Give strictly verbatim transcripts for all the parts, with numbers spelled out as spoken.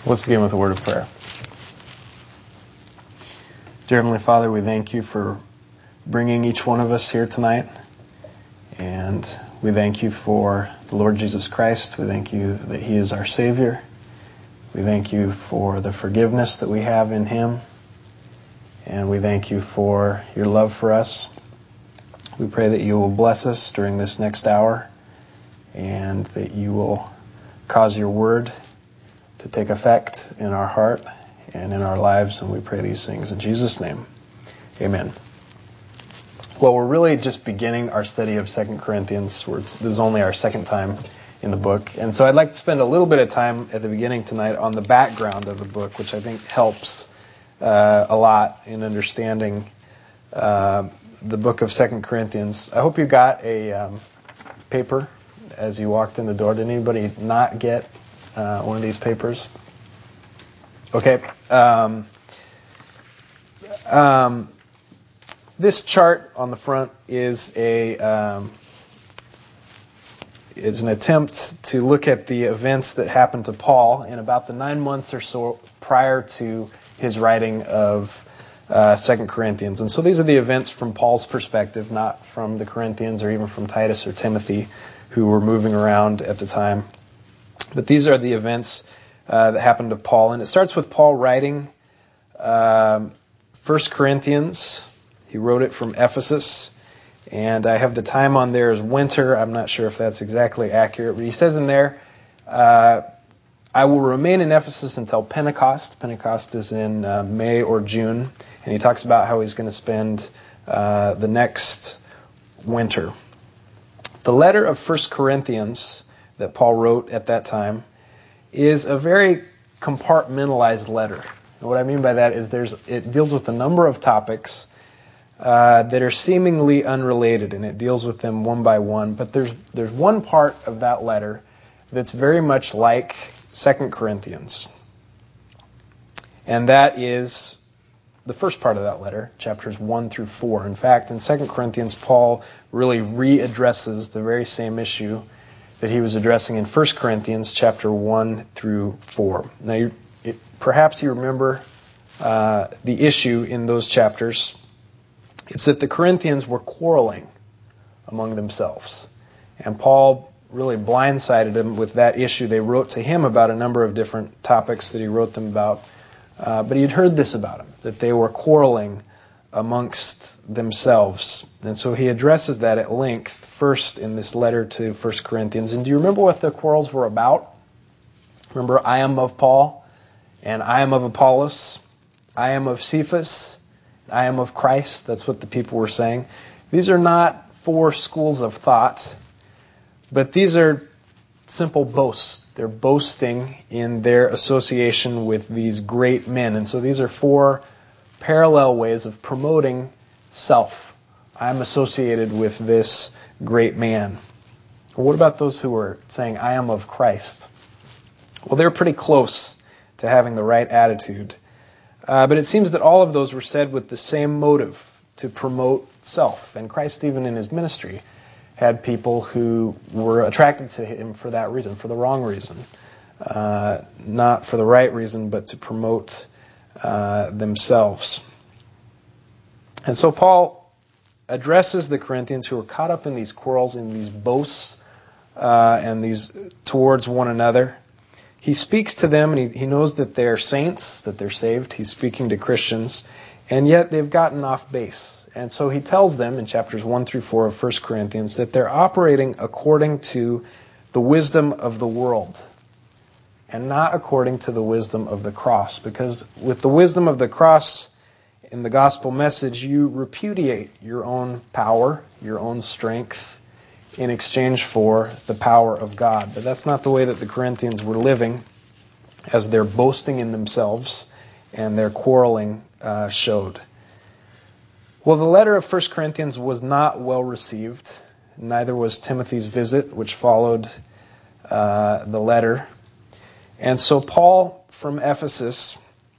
Let's begin with a word of prayer. Dear Heavenly Father, we thank you for bringing each one of us here tonight. And we thank you for the Lord Jesus Christ. We thank you that He is our Savior. We thank you for the forgiveness that we have in Him. And we thank you for your love for us. We pray that you will bless us during this next hour and that you will cause your word to take effect in our heart and in our lives. And we pray these things in Jesus' name. Amen. Well, we're really just beginning our study of Second Corinthians. We're, this is only our second time in the book. And so I'd like to spend a little bit of time at the beginning tonight on the background of the book, which I think helps uh, a lot in understanding uh, the book of Second Corinthians. I hope you got a um, paper as you walked in the door. Did anybody not get uh, one of these papers? Okay. Um, um, this chart on the front is a um, is an attempt to look at the events that happened to Paul in about the nine months or so prior to his writing of uh, Second Corinthians. And so these are the events from Paul's perspective, not from the Corinthians or even from Titus or Timothy, who were moving around at the time. But these are the events uh, that happened to Paul. And it starts with Paul writing um, First Corinthians. He wrote it from Ephesus. And I have the time on there as winter. I'm not sure if that's exactly accurate. But he says in there, uh, I will remain in Ephesus until Pentecost. Pentecost is in uh, May or June. And he talks about how he's going to spend uh, the next winter. The letter of First Corinthians that Paul wrote at that time is a very compartmentalized letter. And what I mean by that is there's it deals with a number of topics uh, that are seemingly unrelated, and it deals with them one by one. But there's there's one part of that letter that's very much like Second Corinthians, and that is the first part of that letter, chapters one through four. In fact, in Second Corinthians, Paul really readdresses the very same issue that he was addressing in First Corinthians, chapter one through four. Now, you, it, perhaps you remember uh, the issue in those chapters. It's that the Corinthians were quarreling among themselves. And Paul really blindsided them with that issue. They wrote to him about a number of different topics that he wrote them about. Uh, but he had heard this about them, that they were quarreling amongst themselves. And so he addresses that at length first in this letter to First Corinthians. And do you remember what the quarrels were about? Remember, I am of Paul, and I am of Apollos, I am of Cephas, I am of Christ. That's what the people were saying. These are not four schools of thought, but these are simple boasts. They're boasting in their association with these great men. And so these are four parallel ways of promoting self. I'm associated with this great man. Well, what about those who are saying, I am of Christ? Well, they're pretty close to having the right attitude. Uh, but it seems that all of those were said with the same motive, to promote self. And Christ, even in his ministry, had people who were attracted to him for that reason, for the wrong reason. Uh, not for the right reason, but to promote uh, themselves. And so Paul addresses the Corinthians who are caught up in these quarrels, in these boasts, uh, and these towards one another. He speaks to them, and he, he knows that they're saints, that they're saved. He's speaking to Christians, and yet they've gotten off base. And so he tells them in chapters one through four of First Corinthians that they're operating according to the wisdom of the world and not according to the wisdom of the cross. Because with the wisdom of the cross in the gospel message, you repudiate your own power, your own strength, in exchange for the power of God. But that's not the way that the Corinthians were living, as their boasting in themselves and their quarreling uh, showed. Well, the letter of First Corinthians was not well received. Neither was Timothy's visit, which followed uh, the letter. And so Paul from Ephesus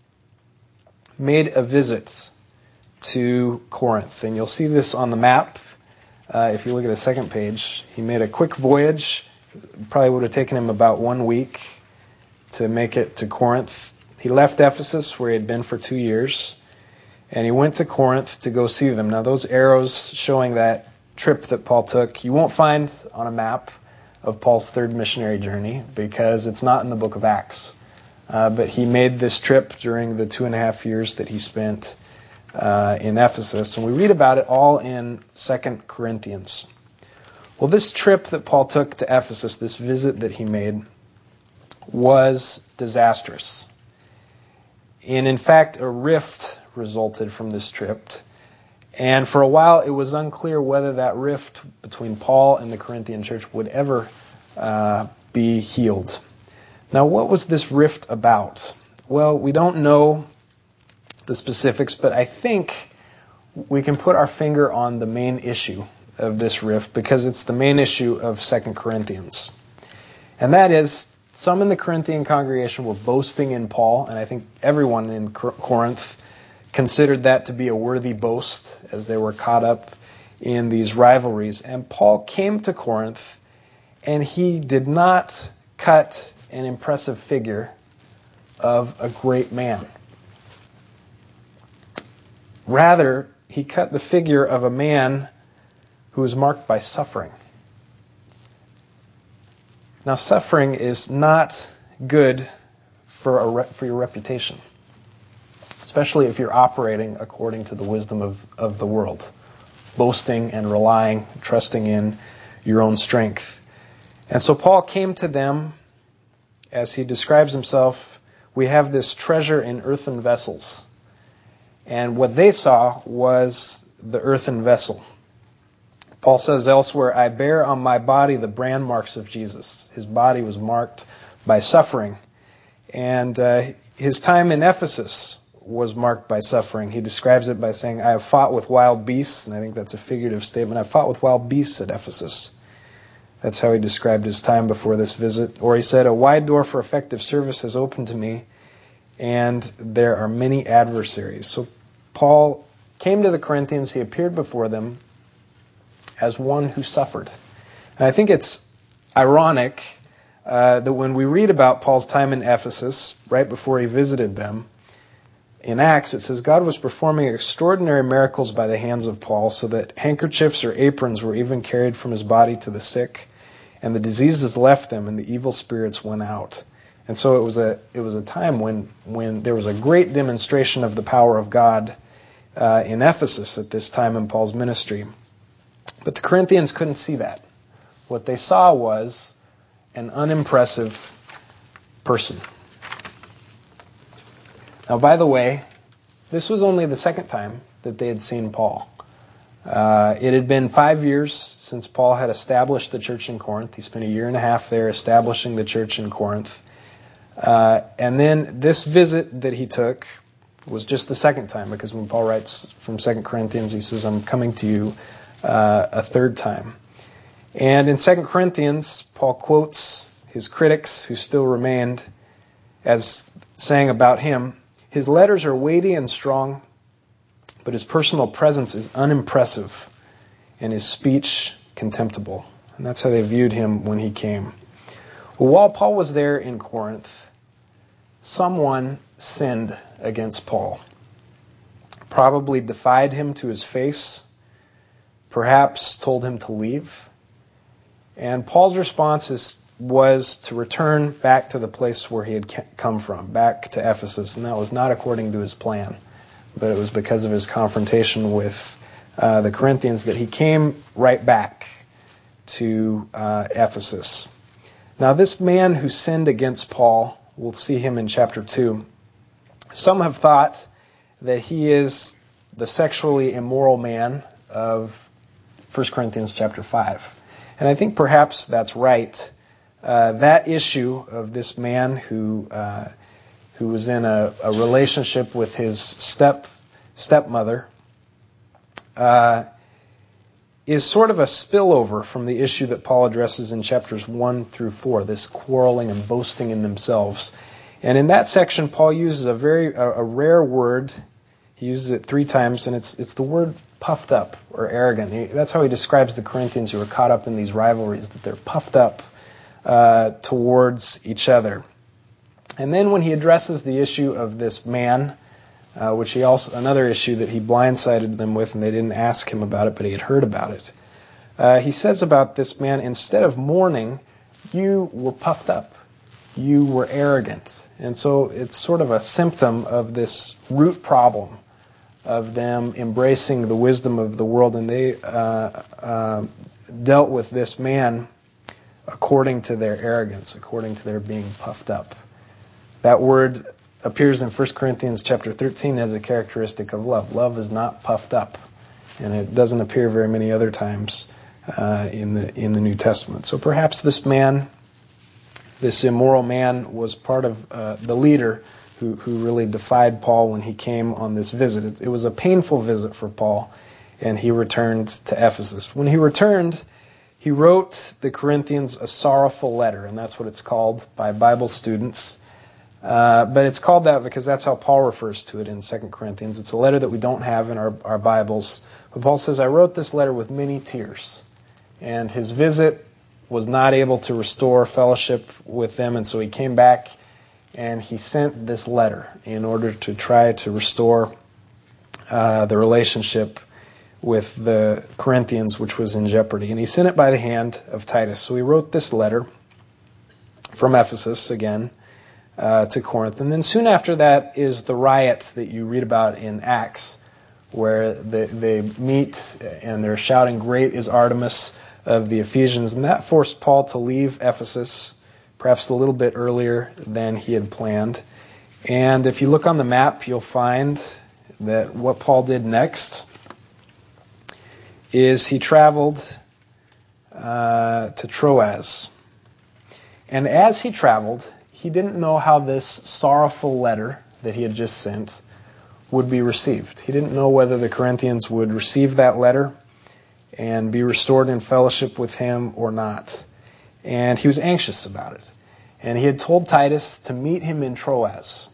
made a visit to Corinth. And you'll see this on the map. Uh, if you look at the second page, he made a quick voyage. It probably would have taken him about one week to make it to Corinth. He left Ephesus, where he had been for two years, and he went to Corinth to go see them. Now, those arrows showing that trip that Paul took, you won't find on a map of Paul's third missionary journey because it's not in the book of Acts. Uh, but he made this trip during the two and a half years that he spent uh, in Ephesus, and we read about it all in Second Corinthians. Well, this trip that Paul took to Ephesus, this visit that he made, was disastrous. And in fact, a rift resulted from this trip. And for a while, it was unclear whether that rift between Paul and the Corinthian church would ever uh, be healed. Now, what was this rift about? Well, we don't know the specifics, but I think we can put our finger on the main issue of this rift because it's the main issue of Second Corinthians. And that is, some in the Corinthian congregation were boasting in Paul, and I think everyone in Corinth considered that to be a worthy boast as they were caught up in these rivalries. And Paul came to Corinth, and he did not cut an impressive figure of a great man. Rather, he cut the figure of a man who was marked by suffering. Now, suffering is not good for a re- for your reputation, especially if you're operating according to the wisdom of, of the world, boasting and relying, trusting in your own strength. And so Paul came to them, as he describes himself, we have this treasure in earthen vessels. And what they saw was the earthen vessel. Paul says elsewhere, I bear on my body the brand marks of Jesus. His body was marked by suffering. And uh, his time in Ephesus was marked by suffering. He describes it by saying, I have fought with wild beasts, and I think that's a figurative statement. I fought with wild beasts at Ephesus. That's how he described his time before this visit. Or he said, a wide door for effective service has opened to me, and there are many adversaries. So Paul came to the Corinthians, he appeared before them as one who suffered. And I think it's ironic uh, that when we read about Paul's time in Ephesus, right before he visited them, in Acts it says, God was performing extraordinary miracles by the hands of Paul, so that handkerchiefs or aprons were even carried from his body to the sick, and the diseases left them, and the evil spirits went out. And so it was a it was a time when when there was a great demonstration of the power of God uh, in Ephesus at this time in Paul's ministry. But the Corinthians couldn't see that. What they saw was an unimpressive person. Now, by the way, this was only the second time that they had seen Paul. Uh, it had been five years since Paul had established the church in Corinth. He spent a year and a half there establishing the church in Corinth. Uh, and then this visit that he took was just the second time, because when Paul writes from Second Corinthians, he says, I'm coming to you uh, a third time. And in Second Corinthians, Paul quotes his critics who still remained as saying about him, his letters are weighty and strong, but his personal presence is unimpressive and his speech contemptible. And that's how they viewed him when he came. Well, while Paul was there in Corinth, someone sinned against Paul. Probably defied him to his face, perhaps told him to leave. And Paul's response is, was to return back to the place where he had come from, back to Ephesus. And that was not according to his plan, but it was because of his confrontation with uh, the Corinthians that he came right back to uh, Ephesus. Now, this man who sinned against Paul, we'll see him in chapter two. Some have thought that he is the sexually immoral man of First Corinthians chapter five. And I think perhaps that's right. Uh, that issue of this man who uh, who was in a, a relationship with his step stepmother uh, is sort of a spillover from the issue that Paul addresses in chapters one through four, this quarreling and boasting in themselves. And in that section, Paul uses a very a, a rare word. He uses it three times, and it's it's the word puffed up or arrogant. He, that's how he describes the Corinthians who are caught up in these rivalries, that they're puffed up uh, towards each other. And then when he addresses the issue of this man, uh, which he also, another issue that he blindsided them with, and they didn't ask him about it, but he had heard about it. Uh, he says about this man, instead of mourning, you were puffed up. You were arrogant. And so it's sort of a symptom of this root problem of them embracing the wisdom of the world, and they uh, uh, dealt with this man according to their arrogance, according to their being puffed up. That word appears in First Corinthians chapter thirteen as a characteristic of love. Love is not puffed up, and it doesn't appear very many other times uh, in the in the New Testament. So perhaps this man, this immoral man, was part of uh, the leader who, who really defied Paul when he came on this visit. It, it was a painful visit for Paul, and he returned to Ephesus. When he returned, he wrote the Corinthians a sorrowful letter, and that's what it's called by Bible students. Uh, but it's called that because that's how Paul refers to it in Second Corinthians. It's a letter that we don't have in our, our Bibles. But Paul says, I wrote this letter with many tears. And his visit was not able to restore fellowship with them, and so he came back and he sent this letter in order to try to restore uh, the relationship with the Corinthians, which was in jeopardy. And he sent it by the hand of Titus. So he wrote this letter from Ephesus again uh, to Corinth. And then soon after that is the riot that you read about in Acts, where they, they meet and they're shouting, "Great is Artemis of the Ephesians." And that forced Paul to leave Ephesus perhaps a little bit earlier than he had planned. And if you look on the map, you'll find that what Paul did next is he traveled uh, to Troas. And as he traveled, he didn't know how this sorrowful letter that he had just sent would be received. He didn't know whether the Corinthians would receive that letter and be restored in fellowship with him or not. And he was anxious about it. And he had told Titus to meet him in Troas.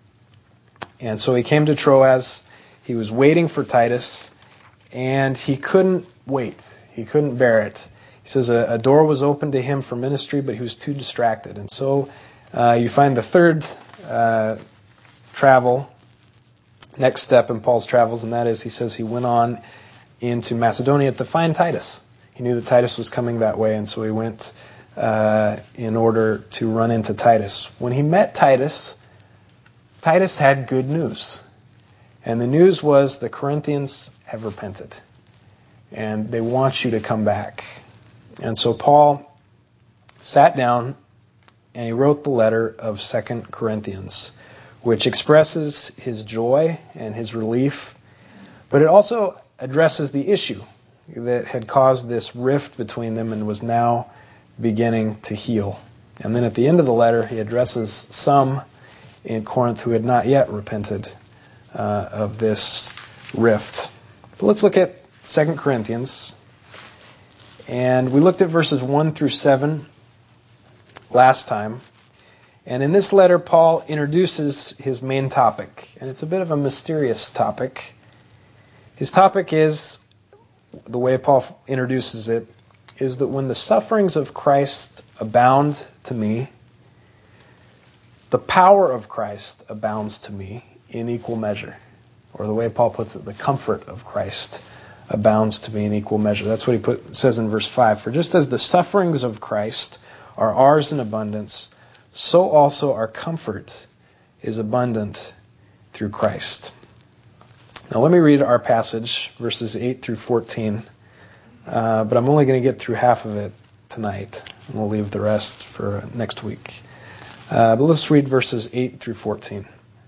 And so he came to Troas. He was waiting for Titus, and he couldn't wait. He couldn't bear it. He says a, a door was open to him for ministry, but he was too distracted. And so uh, you find the third uh, travel, next step in Paul's travels, and that is he says he went on into Macedonia to find Titus. He knew that Titus was coming that way, and so he went uh, in order to run into Titus. When he met Titus, Titus had good news. And the news was the Corinthians have repented. And they want you to come back. And so Paul sat down and he wrote the letter of Second Corinthians, which expresses his joy and his relief, but it also addresses the issue that had caused this rift between them and was now beginning to heal. And then at the end of the letter, he addresses some in Corinth who had not yet repented uh, of this rift. But let's look at Second Corinthians. And we looked at verses one through seven last time. And in this letter, Paul introduces his main topic. And it's a bit of a mysterious topic. His topic is, the way Paul introduces it, is that when the sufferings of Christ abound to me, the power of Christ abounds to me in equal measure. Or the way Paul puts it, the comfort of Christ abounds to me in equal measure. That's what he put, says in verse five. For just as the sufferings of Christ are ours in abundance, so also our comfort is abundant through Christ. Now let me read our passage, verses eight through fourteen. Uh, but I'm only going to get through half of it tonight, and we'll leave the rest for next week. Uh, but let's read verses eight through fourteen.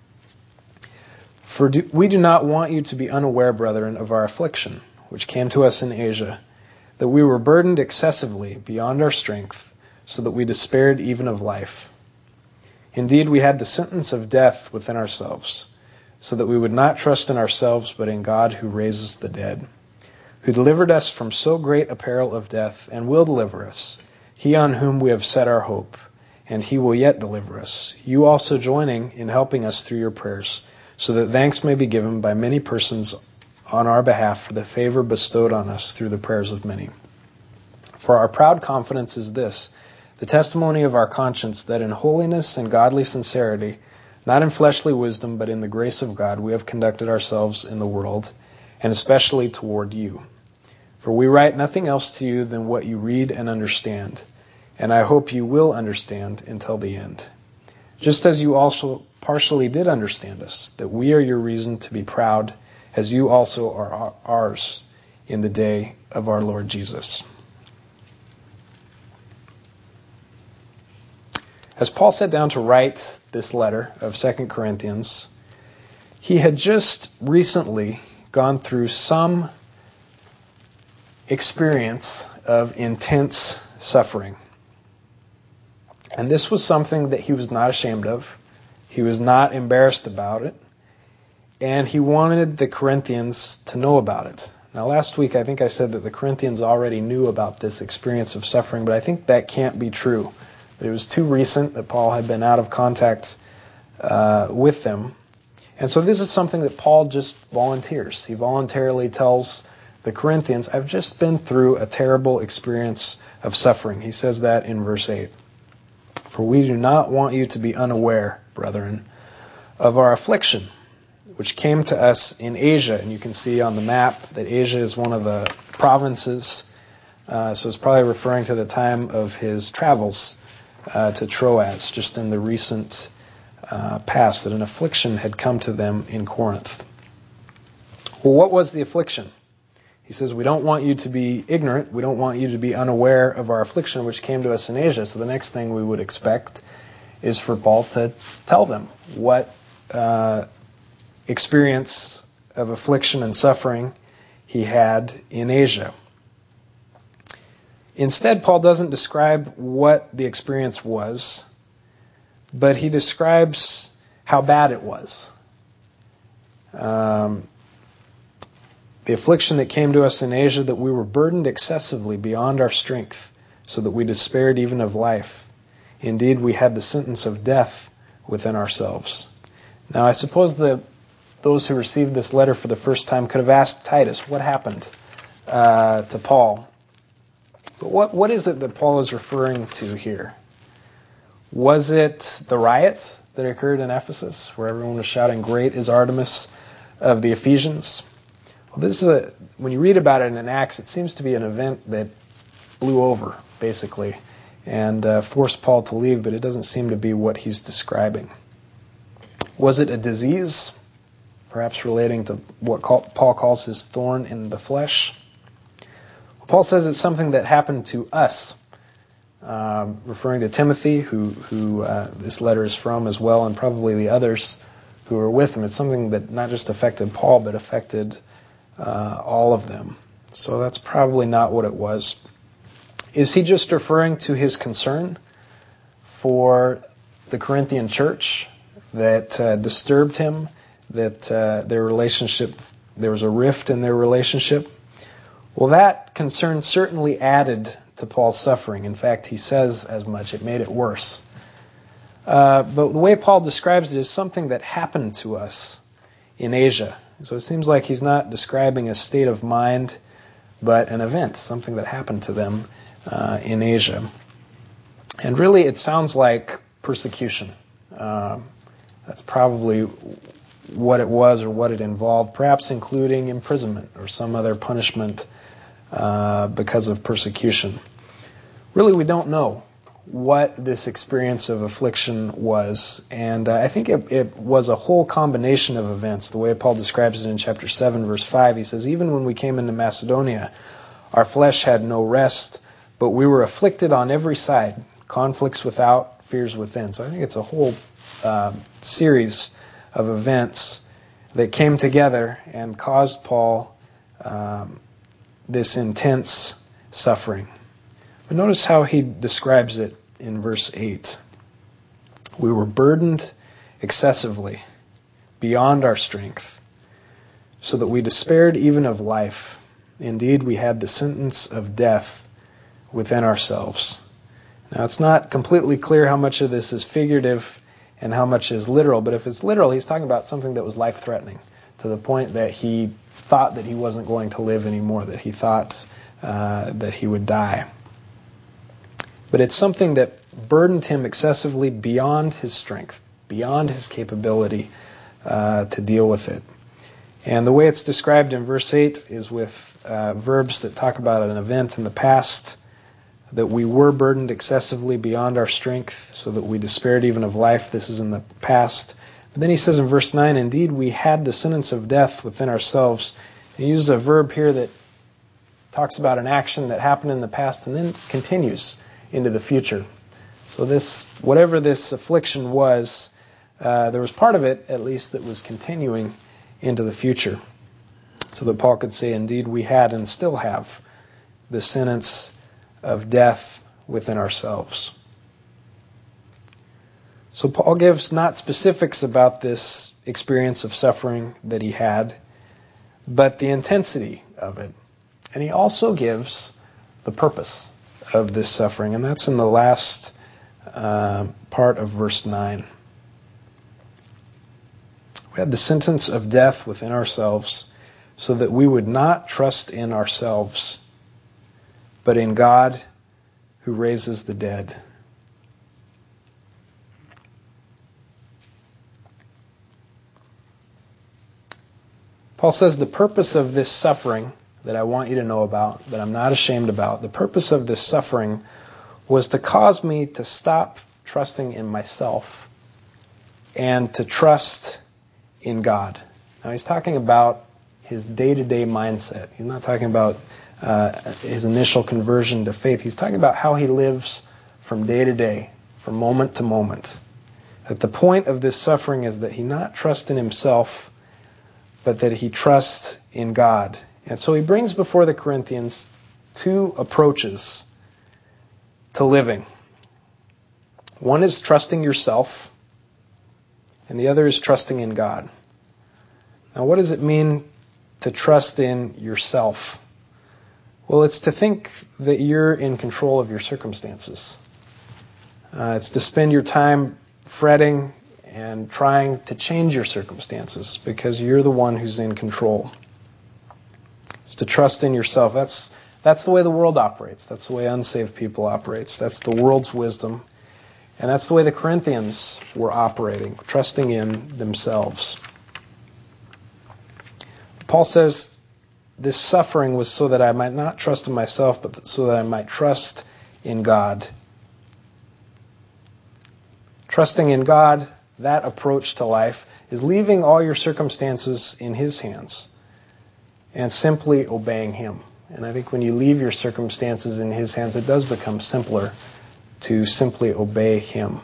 For do, we do not want you to be unaware, brethren, of our affliction, which came to us in Asia, that we were burdened excessively beyond our strength, so that we despaired even of life. Indeed, we had the sentence of death within ourselves, so that we would not trust in ourselves, but in God who raises the dead, who delivered us from so great a peril of death, and will deliver us, he on whom we have set our hope, and he will yet deliver us, you also joining in helping us through your prayers, so that thanks may be given by many persons on our behalf for the favor bestowed on us through the prayers of many. For our proud confidence is this, the testimony of our conscience that in holiness and godly sincerity, not in fleshly wisdom, but in the grace of God, we have conducted ourselves in the world, and especially toward you. For we write nothing else to you than what you read and understand, and I hope you will understand until the end. Just as you also partially did understand us, that we are your reason to be proud, as you also are ours in the day of our Lord Jesus. As Paul sat down to write this letter of Second Corinthians, he had just recently gone through some experience of intense suffering. And this was something that he was not ashamed of. He was not embarrassed about it. And he wanted the Corinthians to know about it. Now, last week I think I said that the Corinthians already knew about this experience of suffering, but I think that can't be true. It was too recent that Paul had been out of contact uh, with them. And so this is something that Paul just volunteers. He voluntarily tells the Corinthians, I've just been through a terrible experience of suffering. He says that in verse eight. For we do not want you to be unaware, brethren, of our affliction, which came to us in Asia. And you can see on the map that Asia is one of the provinces. Uh, so it's probably referring to the time of his travels uh, to Troas, just in the recent uh, past, that an affliction had come to them in Corinth. Well, what was the affliction? He says, we don't want you to be ignorant. We don't want you to be unaware of our affliction, which came to us in Asia. So the next thing we would expect is for Paul to tell them what uh, experience of affliction and suffering he had in Asia. Instead, Paul doesn't describe what the experience was, but he describes how bad it was. Um, the affliction that came to us in Asia, that we were burdened excessively beyond our strength, so that we despaired even of life. Indeed, we had the sentence of death within ourselves. Now, I suppose that those who received this letter for the first time could have asked Titus, what happened uh, to Paul? But what, what is it that Paul is referring to here? Was it the riot that occurred in Ephesus, where everyone was shouting, "Great is Artemis of the Ephesians"? Well, this is a, when you read about it in Acts, it seems to be an event that blew over, basically, and uh, forced Paul to leave, but it doesn't seem to be what he's describing. Was it a disease, perhaps relating to what Paul calls his thorn in the flesh? Paul says it's something that happened to us, um, referring to Timothy, who, who uh, this letter is from as well, and probably the others who were with him. It's something that not just affected Paul, but affected uh, all of them. So that's probably not what it was. Is he just referring to his concern for the Corinthian church that uh, disturbed him, that uh, their relationship, there was a rift in their relationship? Well, that concern certainly added to Paul's suffering. In fact, he says as much. It made it worse. Uh, but the way Paul describes it is something that happened to us in Asia. So it seems like he's not describing a state of mind, but an event, something that happened to them uh, in Asia. And really, it sounds like persecution. Uh, that's probably what it was or what it involved, perhaps including imprisonment or some other punishment uh, because of persecution. Really, we don't know what this experience of affliction was, and uh, I think it, it was a whole combination of events. The way Paul describes it in chapter seven, verse five, he says, even when we came into Macedonia, our flesh had no rest, but we were afflicted on every side, conflicts without, fears within. So I think it's a whole uh, series of events that came together and caused Paul um, this intense suffering. But notice how he describes it in verse eight. We were burdened excessively beyond our strength, so that we despaired even of life. Indeed, we had the sentence of death within ourselves. Now, it's not completely clear how much of this is figurative and how much is literal, but if it's literal, he's talking about something that was life-threatening, to the point that he thought that he wasn't going to live anymore, that he thought uh, that he would die. but it's something that burdened him excessively beyond his strength, beyond his capability uh, to deal with it. And the way it's described in verse eight is with uh, verbs that talk about an event in the past, that we were burdened excessively beyond our strength, so that we despaired even of life. This is in the past. But then he says in verse nine, indeed, we had the sentence of death within ourselves. He uses a verb here that talks about an action that happened in the past and then continues into the future. So this, whatever this affliction was, uh, there was part of it, at least, that was continuing into the future. So that Paul could say, indeed, we had and still have the sentence of death within ourselves. So Paul gives not specifics about this experience of suffering that he had, but the intensity of it. And he also gives the purpose of this suffering, and that's in the last uh, part of verse nine. We had the sentence of death within ourselves, so that we would not trust in ourselves, but in God who raises the dead. Paul says the purpose of this suffering that I want you to know about, that I'm not ashamed about, the purpose of this suffering was to cause me to stop trusting in myself and to trust in God. Now he's talking about his day-to-day mindset. He's not talking about uh, his initial conversion to faith. He's talking about how he lives from day to day, from moment to moment. That the point of this suffering is that he not trust in himself, but that he trusts in God. And so he brings before the Corinthians two approaches to living. One is trusting yourself, and the other is trusting in God. Now, what does it mean to trust in yourself? Well, it's to think that you're in control of your circumstances. Uh, it's to spend your time fretting and trying to change your circumstances because you're the one who's in control. It's to trust in yourself. That's that's the way the world operates. That's the way unsaved people operates. That's the world's wisdom. And that's the way the Corinthians were operating, trusting in themselves. Paul says this suffering was so that I might not trust in myself, but so that I might trust in God. Trusting in God, that approach to life, is leaving all your circumstances in His hands and simply obeying Him. And I think when you leave your circumstances in His hands, it does become simpler to simply obey Him.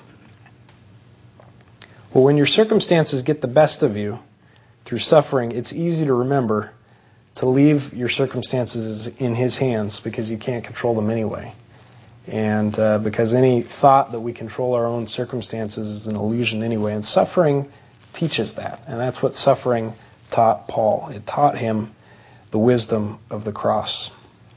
Well, when your circumstances get the best of you through suffering, it's easy to remember to leave your circumstances in His hands because you can't control them anyway. And uh, because any thought that we control our own circumstances is an illusion anyway. And suffering teaches that. And that's what suffering taught Paul. It taught him the wisdom of the cross.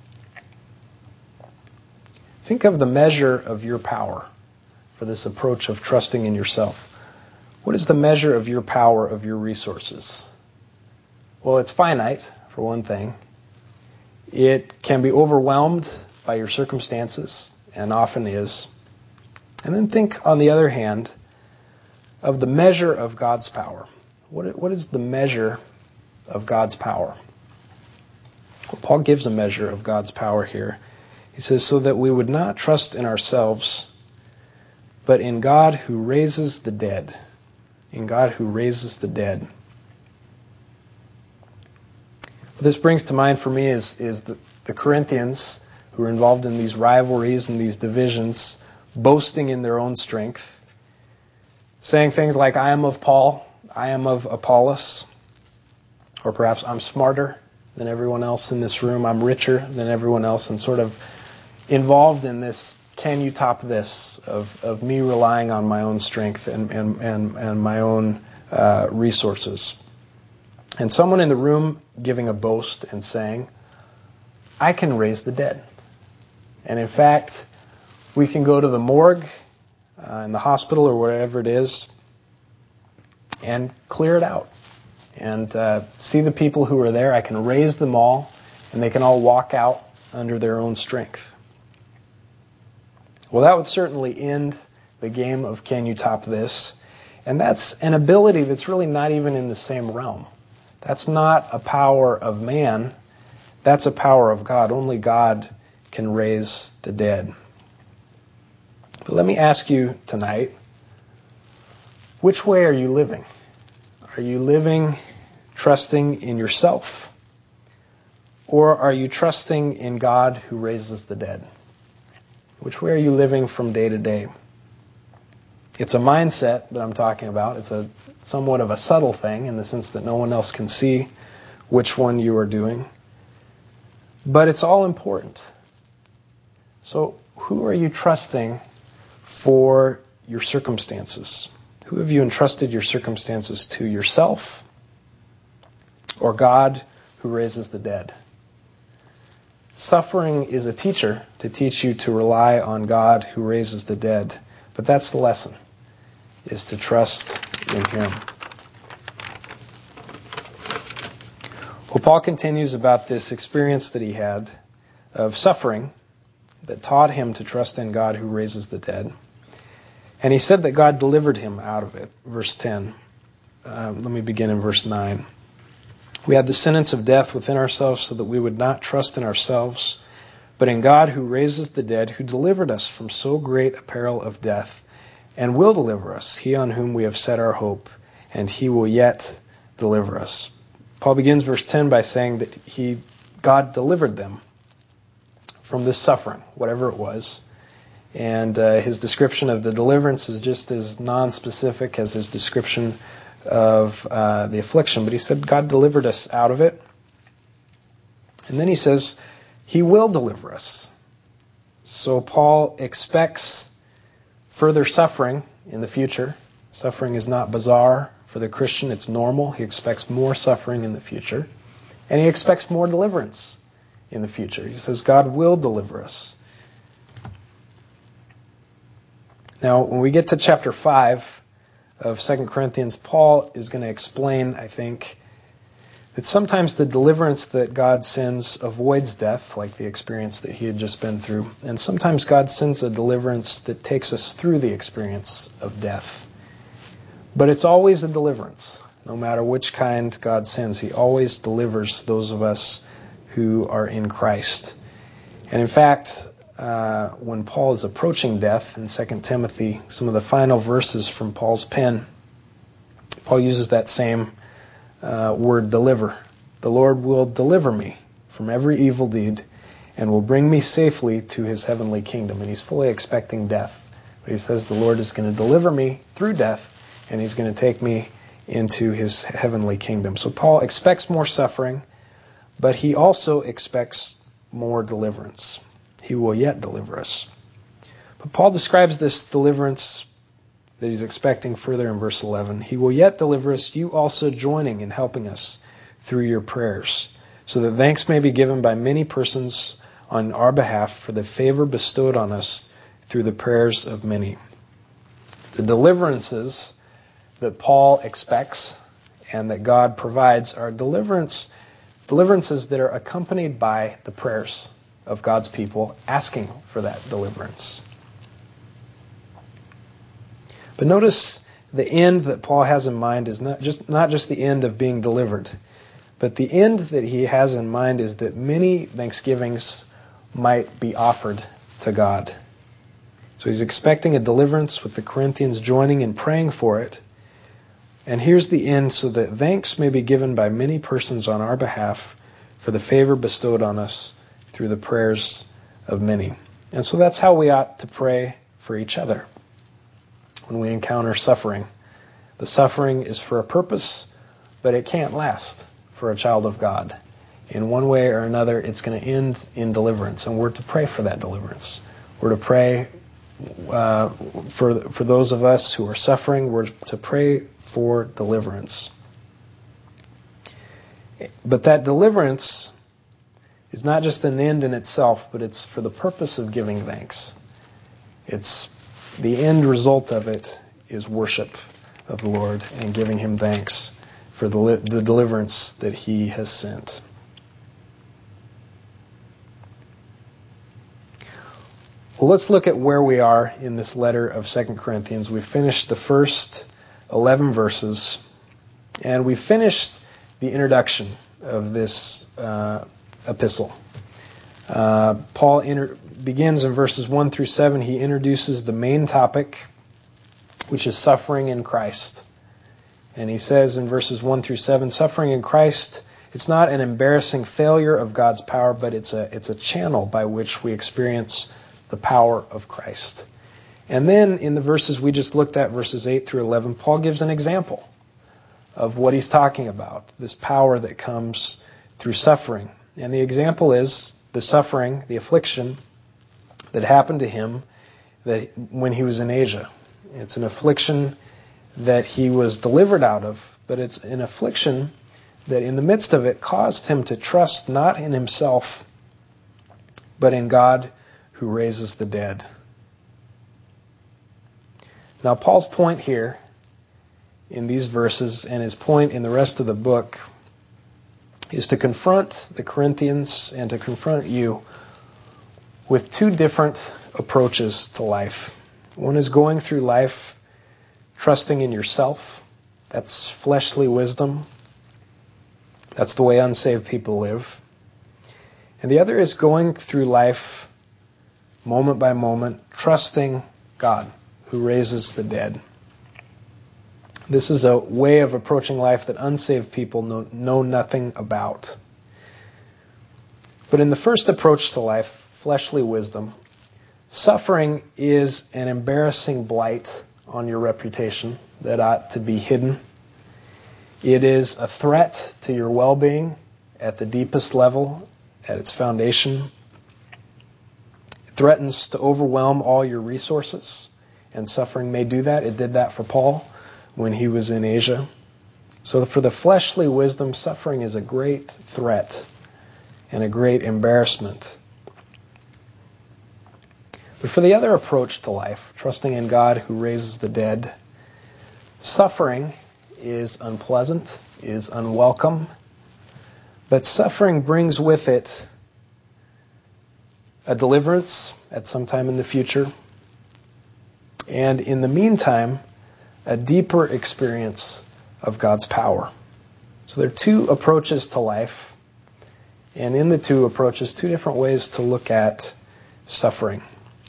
Think of the measure of your power for this approach of trusting in yourself. What is the measure of your power, of your resources? Well, it's finite, for one thing. It can be overwhelmed by your circumstances, and often is. And then think, on the other hand, of the measure of God's power. What, what is the measure of God's power? Well, Paul gives a measure of God's power here. He says, so that we would not trust in ourselves, but in God who raises the dead. In God who raises the dead. What this brings to mind for me is, is the, the Corinthians who are involved in these rivalries and these divisions, boasting in their own strength, saying things like, I am of Paul, I am of Apollos, or perhaps I'm smarter than everyone else in this room, I'm richer than everyone else, and sort of involved in this, can you top this, of, of me relying on my own strength and, and, and, and my own uh, resources. And someone in the room giving a boast and saying, I can raise the dead. And in fact, we can go to the morgue uh, in the hospital or wherever it is and clear it out and uh, see the people who are there. I can raise them all and they can all walk out under their own strength. Well, that would certainly end the game of can you top this? And that's an ability that's really not even in the same realm. That's not a power of man. That's a power of God. Only God can raise the dead. But let me ask you tonight, which way are you living? Are you living trusting in yourself? Or are you trusting in God who raises the dead? Which way are you living from day to day? It's a mindset that I'm talking about. It's a somewhat of a subtle thing in the sense that no one else can see which one you are doing. But it's all important. So who are you trusting for your circumstances? Who have you entrusted your circumstances to? Yourself or God who raises the dead? Suffering is a teacher to teach you to rely on God who raises the dead. But that's the lesson, is to trust in Him. Well, Paul continues about this experience that he had of suffering that taught him to trust in God who raises the dead. And he said that God delivered him out of it. Verse ten. Uh, let me begin in verse nine. We had the sentence of death within ourselves so that we would not trust in ourselves, but in God who raises the dead, who delivered us from so great a peril of death, and will deliver us, He on whom we have set our hope, and He will yet deliver us. Paul begins verse ten by saying that he, God delivered them from this suffering, whatever it was. And uh, his description of the deliverance is just as non-specific as his description of uh, the affliction. But he said God delivered us out of it. And then he says He will deliver us. So Paul expects further suffering in the future. Suffering is not bizarre for the Christian. It's normal. He expects more suffering in the future. And he expects more deliverance in the future. He says God will deliver us. Now, when we get to chapter five of Second Corinthians, Paul is going to explain, I think, that sometimes the deliverance that God sends avoids death, like the experience that he had just been through. And sometimes God sends a deliverance that takes us through the experience of death. But it's always a deliverance. No matter which kind God sends, He always delivers those of us who are in Christ. And in fact, uh, when Paul is approaching death in Second Timothy, some of the final verses from Paul's pen, Paul uses that same uh, word, deliver. The Lord will deliver me from every evil deed and will bring me safely to His heavenly kingdom. And he's fully expecting death. But he says the Lord is going to deliver me through death, and He's going to take me into His heavenly kingdom. So Paul expects more suffering, but he also expects more deliverance. He will yet deliver us. But Paul describes this deliverance that he's expecting further in verse eleven. He will yet deliver us, you also joining in helping us through your prayers, so that thanks may be given by many persons on our behalf for the favor bestowed on us through the prayers of many. The deliverances that Paul expects and that God provides are deliverance, deliverances that are accompanied by the prayers of God's people asking for that deliverance. But notice the end that Paul has in mind is not just not just the end of being delivered, but the end that he has in mind is that many thanksgivings might be offered to God. So he's expecting a deliverance with the Corinthians joining and praying for it. And here's the end, so that thanks may be given by many persons on our behalf for the favor bestowed on us through the prayers of many. And so that's how we ought to pray for each other when we encounter suffering. The suffering is for a purpose, but it can't last for a child of God. In one way or another, it's going to end in deliverance, and we're to pray for that deliverance. We're to pray uh, for for those of us who are suffering. We're to pray for deliverance. But that deliverance is not just an end in itself, but it's for the purpose of giving thanks. It's the end result of it is worship of the Lord and giving Him thanks for the, li- the deliverance that He has sent. Well, let's look at where we are in this letter of Second Corinthians. We've finished the first eleven verses, and we've finished the introduction of this uh, epistle. Uh, Paul inter- begins in verses one through seven. He introduces the main topic, which is suffering in Christ. And he says in verses one through seven, suffering in Christ, it's not an embarrassing failure of God's power, but it's a it's a channel by which we experience the power of Christ. And then in the verses we just looked at, verses eight through eleven, Paul gives an example of what he's talking about, this power that comes through suffering. And the example is the suffering, the affliction that happened to him that when he was in Asia. It's an affliction that he was delivered out of, but it's an affliction that in the midst of it caused him to trust not in himself, but in God who raises the dead. Now, Paul's point here in these verses and his point in the rest of the book is to confront the Corinthians and to confront you with two different approaches to life. One is going through life trusting in yourself. That's fleshly wisdom. That's the way unsaved people live. And the other is going through life moment by moment, trusting God who raises the dead. This is a way of approaching life that unsaved people know, know nothing about. But in the first approach to life, fleshly wisdom, suffering is an embarrassing blight on your reputation that ought to be hidden. It is a threat to your well-being at the deepest level, at its foundation. It threatens to overwhelm all your resources, and suffering may do that. It did that for Paul when he was in Asia. So for the fleshly wisdom, suffering is a great threat and a great embarrassment. But for the other approach to life, trusting in God who raises the dead, suffering is unpleasant, is unwelcome, but suffering brings with it a deliverance at some time in the future, and in the meantime, a deeper experience of God's power. So there are two approaches to life, and in the two approaches, two different ways to look at suffering.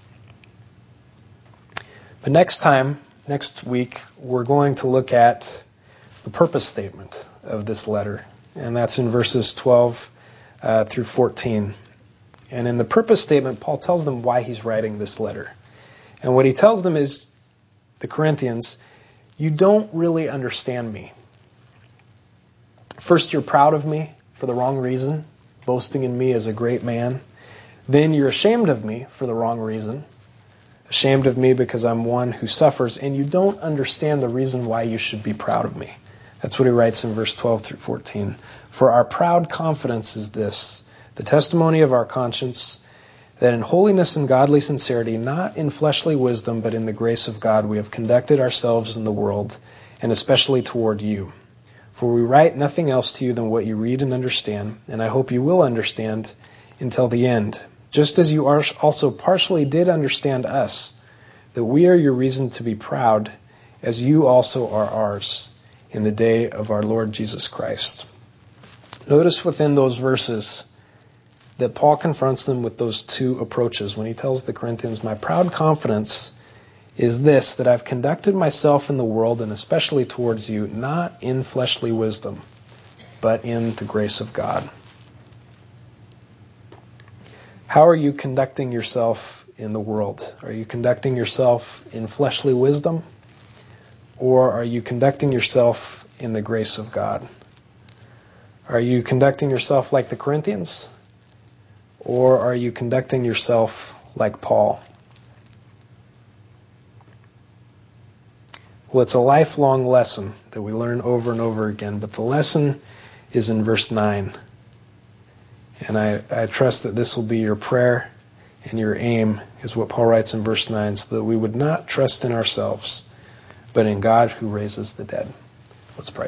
But next time, next week, we're going to look at the purpose statement of this letter, and that's in verses twelve uh, through fourteen. And in the purpose statement, Paul tells them why he's writing this letter. And what he tells them is, the Corinthians, you don't really understand me. First, you're proud of me for the wrong reason, boasting in me as a great man. Then you're ashamed of me for the wrong reason, ashamed of me because I'm one who suffers, and you don't understand the reason why you should be proud of me. That's what he writes in verse twelve through fourteen. For our proud confidence is this, the testimony of our conscience, that in holiness and godly sincerity, not in fleshly wisdom, but in the grace of God, we have conducted ourselves in the world, and especially toward you. For we write nothing else to you than what you read and understand, and I hope you will understand until the end, just as you are also partially did understand us, that we are your reason to be proud, as you also are ours, in the day of our Lord Jesus Christ. Notice within those verses that Paul confronts them with those two approaches when he tells the Corinthians, my proud confidence is this, that I've conducted myself in the world, and especially towards you, not in fleshly wisdom, but in the grace of God. How are you conducting yourself in the world? Are you conducting yourself in fleshly wisdom? Or are you conducting yourself in the grace of God? Are you conducting yourself like the Corinthians? Or are you conducting yourself like Paul? Well, it's a lifelong lesson that we learn over and over again, but the lesson is in verse nine. And I, I trust that this will be your prayer and your aim, is what Paul writes in verse nine, so that we would not trust in ourselves, but in God who raises the dead. Let's pray.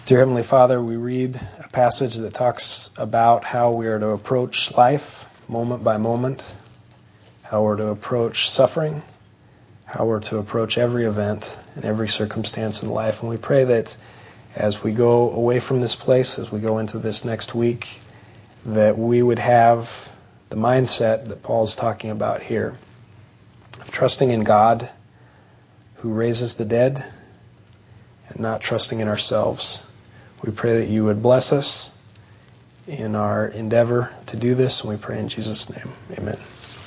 Dear Heavenly Father, we read a passage that talks about how we are to approach life moment by moment, how we're to approach suffering, how we're to approach every event and every circumstance in life. And we pray that as we go away from this place, as we go into this next week, that we would have the mindset that Paul's talking about here, of trusting in God who raises the dead and not trusting in ourselves. We pray that you would bless us in our endeavor to do this, and we pray in Jesus' name. Amen.